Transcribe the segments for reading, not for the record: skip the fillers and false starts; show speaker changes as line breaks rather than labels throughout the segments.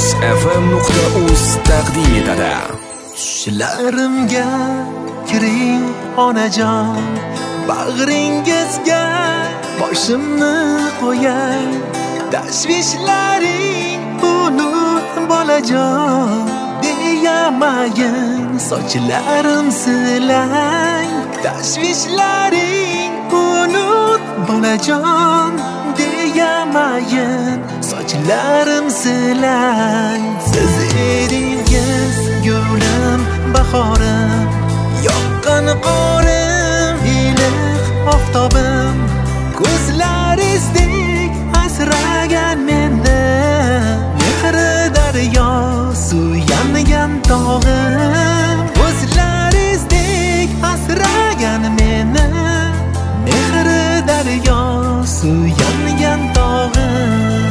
muzfm.uz taqdim etadi.
Tushlarimga kiring onajon, bag'ringizga boshimni qo'yay. Tashvishlaring unut bolajon, deyamayin sochlarim silang. Tashvishlaring unut bolajon, deyamayin sochlarim silang. Siz edingiz gulim bahorim, yoqqan qorim iliq oftobim. Ko'zlarizdek asragan meni, mehri daryo suyangan tog'im. Ko'zlarizdek asragan meni, mehri daryo suyangan tog'im.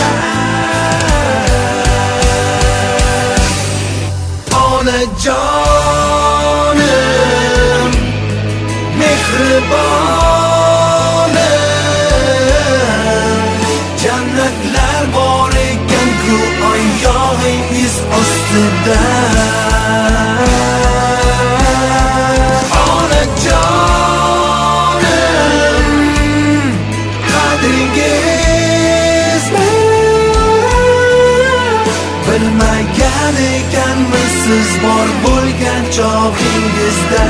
Onajonim, mehribonim, jannatlar bor ekan-ku oyog'ingiz ostida. Onajonim, qadringizni bilmagan ekanmiz siz bor bo'lgan chog'ingizda.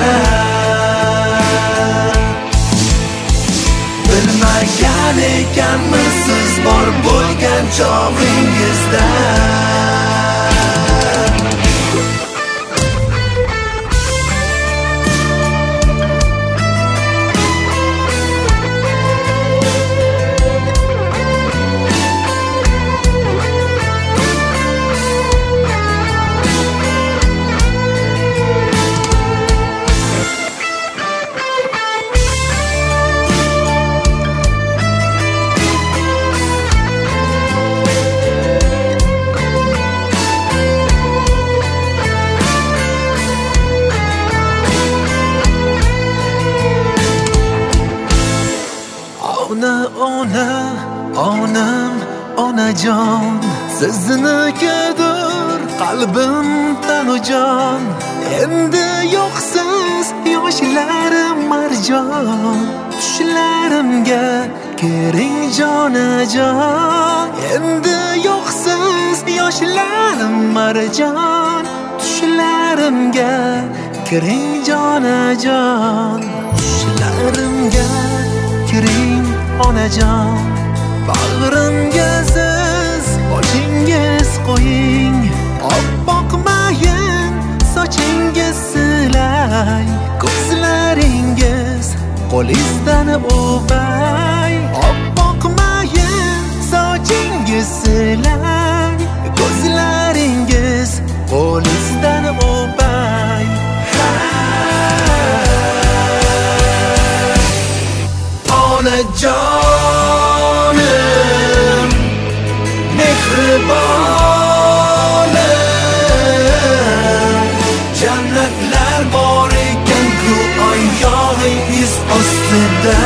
Bilmagan ekanmiz siz bor bo'lgan chog'ingizda. Onam, onajon, sizniki-dir qalbim tanujon. Endi yo'qsiz yoshlarim marjon, tushlarimga kiring jonajon. Endi yo'qsiz yoshlarim marjon, tushlarimga kiring jonajon. Tushlarimga kiring onajon, bag'rimga siz boshingiz qo'ying. Oppoq mayin sochingiz silay, ko'zlaringiz qo'lingizdan o'pay. Oppoq mayin sochingiz silay, ko'zlaringiz qo'lingizdan o'pay. Onajonim, mehribonim, jannatlar bor ekan-ku oyog'ingiz ostida.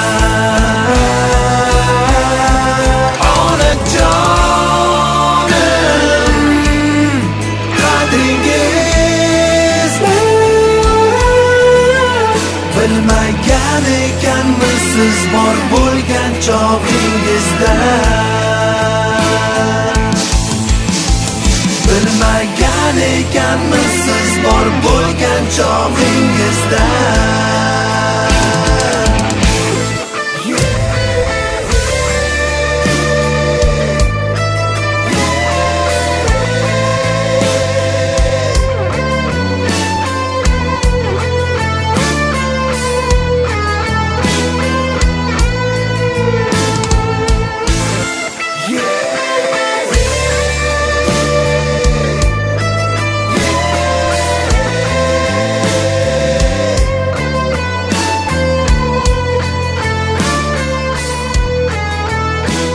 Onajonim, qadringizni bilmagan ekanmiz siz bor bo'lgan chog'ingizda. Bilmagan ekanmiz siz bor bo'lgan chog'ingizda.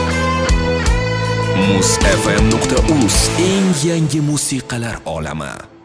muzfm.uz eng yangi musiqalar olami.